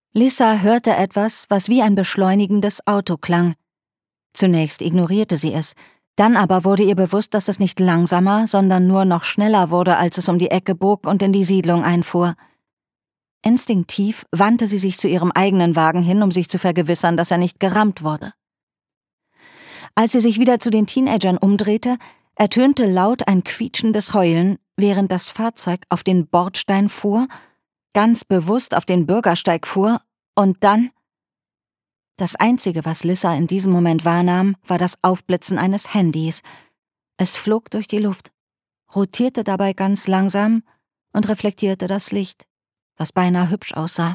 Lisa hörte etwas, was wie ein beschleunigendes Auto klang. Zunächst ignorierte sie es, dann aber wurde ihr bewusst, dass es nicht langsamer, sondern nur noch schneller wurde, als es um die Ecke bog und in die Siedlung einfuhr. Instinktiv wandte sie sich zu ihrem eigenen Wagen hin, um sich zu vergewissern, dass er nicht gerammt wurde. Als sie sich wieder zu den Teenagern umdrehte, ertönte laut ein quietschendes Heulen, während das Fahrzeug auf den Bordstein fuhr, ganz bewusst auf den Bürgersteig fuhr und dann... Das Einzige, was Lisa in diesem Moment wahrnahm, war das Aufblitzen eines Handys. Es flog durch die Luft, rotierte dabei ganz langsam und reflektierte das Licht, was beinahe hübsch aussah.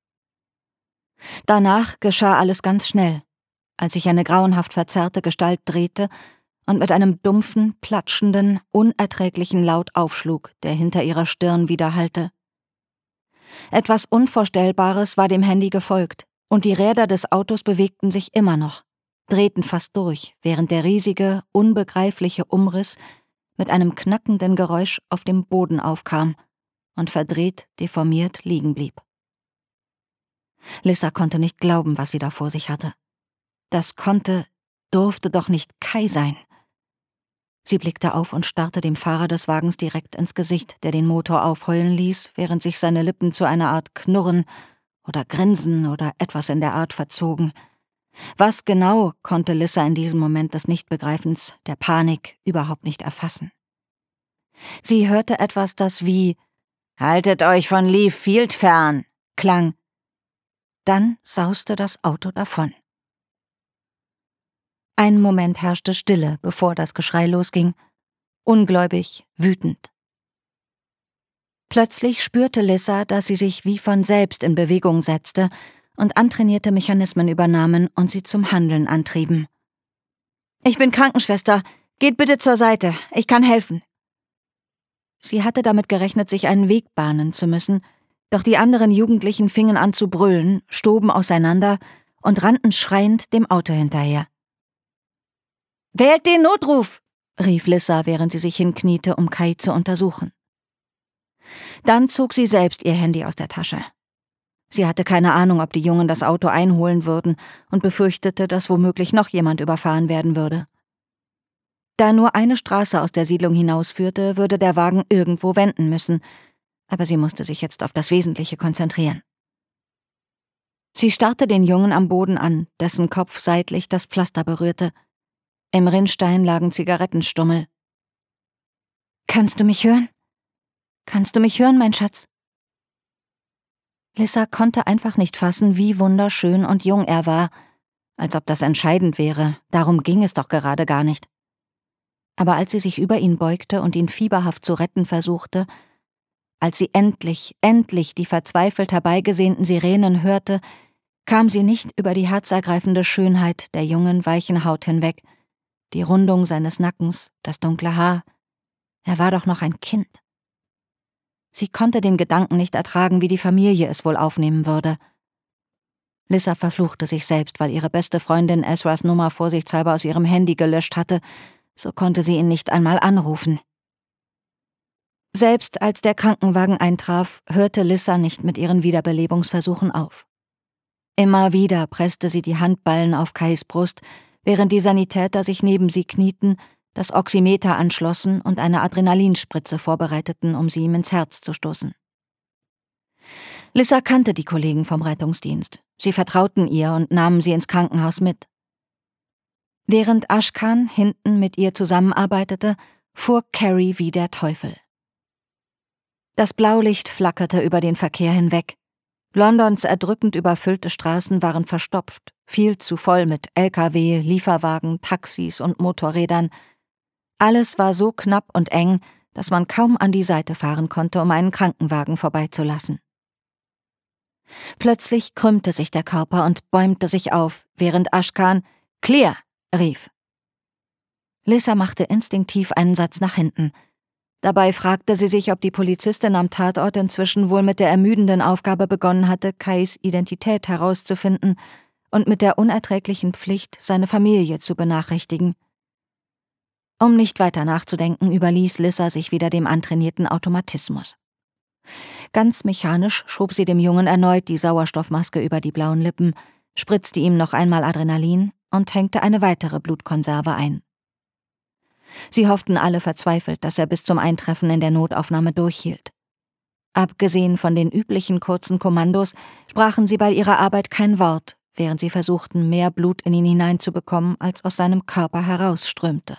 Danach geschah alles ganz schnell, als sich eine grauenhaft verzerrte Gestalt drehte und mit einem dumpfen, platschenden, unerträglichen Laut aufschlug, der hinter ihrer Stirn widerhallte. Etwas Unvorstellbares war dem Handy gefolgt, und die Räder des Autos bewegten sich immer noch, drehten fast durch, während der riesige, unbegreifliche Umriss mit einem knackenden Geräusch auf dem Boden aufkam und verdreht, deformiert liegen blieb. Lisa konnte nicht glauben, was sie da vor sich hatte. Das durfte doch nicht Kai sein. Sie blickte auf und starrte dem Fahrer des Wagens direkt ins Gesicht, der den Motor aufheulen ließ, während sich seine Lippen zu einer Art Knurren oder Grinsen oder etwas in der Art verzogen. Was genau, konnte Lisa in diesem Moment des Nichtbegreifens, der Panik, überhaupt nicht erfassen. Sie hörte etwas, das wie »Haltet euch von Leaf Field fern« klang. Dann sauste das Auto davon. Einen Moment herrschte Stille, bevor das Geschrei losging. Ungläubig, wütend. Plötzlich spürte Lisa, dass sie sich wie von selbst in Bewegung setzte und antrainierte Mechanismen übernahmen und sie zum Handeln antrieben. »Ich bin Krankenschwester. Geht bitte zur Seite. Ich kann helfen.« Sie hatte damit gerechnet, sich einen Weg bahnen zu müssen, doch die anderen Jugendlichen fingen an zu brüllen, stoben auseinander und rannten schreiend dem Auto hinterher. »Wählt den Notruf«, rief Lisa, während sie sich hinkniete, um Kai zu untersuchen. Dann zog sie selbst ihr Handy aus der Tasche. Sie hatte keine Ahnung, ob die Jungen das Auto einholen würden und befürchtete, dass womöglich noch jemand überfahren werden würde. Da nur eine Straße aus der Siedlung hinausführte, würde der Wagen irgendwo wenden müssen, aber sie musste sich jetzt auf das Wesentliche konzentrieren. Sie starrte den Jungen am Boden an, dessen Kopf seitlich das Pflaster berührte. Im Rinnstein lagen Zigarettenstummel. »Kannst du mich hören? Kannst du mich hören, mein Schatz?« Lisa konnte einfach nicht fassen, wie wunderschön und jung er war, als ob das entscheidend wäre, darum ging es doch gerade gar nicht. Aber als sie sich über ihn beugte und ihn fieberhaft zu retten versuchte, als sie endlich die verzweifelt herbeigesehnten Sirenen hörte, kam sie nicht über die herzergreifende Schönheit der jungen, weichen Haut hinweg, die Rundung seines Nackens, das dunkle Haar. Er war doch noch ein Kind. Sie konnte den Gedanken nicht ertragen, wie die Familie es wohl aufnehmen würde. Lisa verfluchte sich selbst, weil ihre beste Freundin Ezras Nummer vorsichtshalber aus ihrem Handy gelöscht hatte, so konnte sie ihn nicht einmal anrufen. Selbst als der Krankenwagen eintraf, hörte Lisa nicht mit ihren Wiederbelebungsversuchen auf. Immer wieder presste sie die Handballen auf Kais Brust, während die Sanitäter sich neben sie knieten, das Oximeter anschlossen und eine Adrenalinspritze vorbereiteten, um sie ihm ins Herz zu stoßen. Lisa kannte die Kollegen vom Rettungsdienst. Sie vertrauten ihr und nahmen sie ins Krankenhaus mit. Während Ashkan hinten mit ihr zusammenarbeitete, fuhr Carrie wie der Teufel. Das Blaulicht flackerte über den Verkehr hinweg. Londons erdrückend überfüllte Straßen waren verstopft, viel zu voll mit Lkw, Lieferwagen, Taxis und Motorrädern. Alles war so knapp und eng, dass man kaum an die Seite fahren konnte, um einen Krankenwagen vorbeizulassen. Plötzlich krümmte sich der Körper und bäumte sich auf, während Ashkan »Clear«, rief. Lisa machte instinktiv einen Satz nach hinten. Dabei fragte sie sich, ob die Polizistin am Tatort inzwischen wohl mit der ermüdenden Aufgabe begonnen hatte, Kais Identität herauszufinden und mit der unerträglichen Pflicht, seine Familie zu benachrichtigen. Um nicht weiter nachzudenken, überließ Lisa sich wieder dem antrainierten Automatismus. Ganz mechanisch schob sie dem Jungen erneut die Sauerstoffmaske über die blauen Lippen, spritzte ihm noch einmal Adrenalin und hängte eine weitere Blutkonserve ein. Sie hofften alle verzweifelt, dass er bis zum Eintreffen in der Notaufnahme durchhielt. Abgesehen von den üblichen kurzen Kommandos sprachen sie bei ihrer Arbeit kein Wort, während sie versuchten, mehr Blut in ihn hineinzubekommen, als aus seinem Körper herausströmte.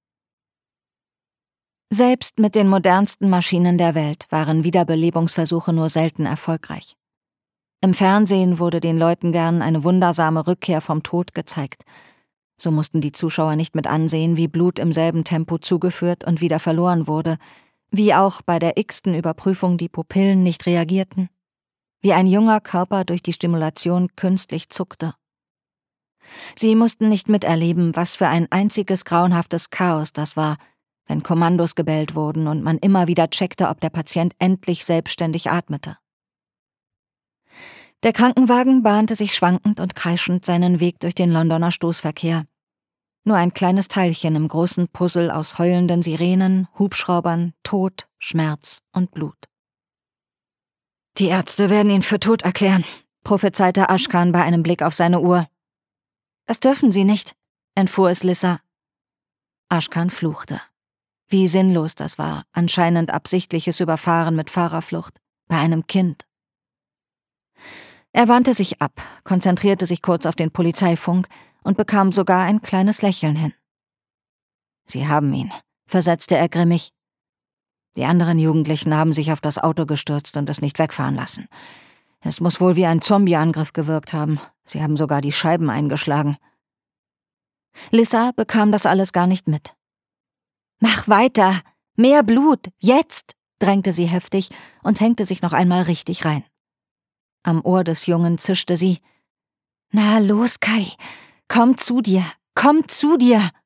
Selbst mit den modernsten Maschinen der Welt waren Wiederbelebungsversuche nur selten erfolgreich. Im Fernsehen wurde den Leuten gern eine wundersame Rückkehr vom Tod gezeigt. So mussten die Zuschauer nicht mit ansehen, wie Blut im selben Tempo zugeführt und wieder verloren wurde, wie auch bei der x-ten Überprüfung die Pupillen nicht reagierten, wie ein junger Körper durch die Stimulation künstlich zuckte. Sie mussten nicht miterleben, was für ein einziges grauenhaftes Chaos das war, wenn Kommandos gebellt wurden und man immer wieder checkte, ob der Patient endlich selbstständig atmete. Der Krankenwagen bahnte sich schwankend und kreischend seinen Weg durch den Londoner Stoßverkehr. Nur ein kleines Teilchen im großen Puzzle aus heulenden Sirenen, Hubschraubern, Tod, Schmerz und Blut. »Die Ärzte werden ihn für tot erklären«, prophezeite Ashkan bei einem Blick auf seine Uhr. »Das dürfen sie nicht«, entfuhr es Lissa. Ashkan fluchte. Wie sinnlos das war, anscheinend absichtliches Überfahren mit Fahrerflucht, bei einem Kind. Er wandte sich ab, konzentrierte sich kurz auf den Polizeifunk und bekam sogar ein kleines Lächeln hin. »Sie haben ihn«, versetzte er grimmig. »Die anderen Jugendlichen haben sich auf das Auto gestürzt und es nicht wegfahren lassen. Es muss wohl wie ein Zombieangriff gewirkt haben. Sie haben sogar die Scheiben eingeschlagen.« Lissa bekam das alles gar nicht mit. »Mach weiter! Mehr Blut! Jetzt!« drängte sie heftig und hängte sich noch einmal richtig rein. Am Ohr des Jungen zischte sie: »Na los, Kai! Komm zu dir! Komm zu dir!«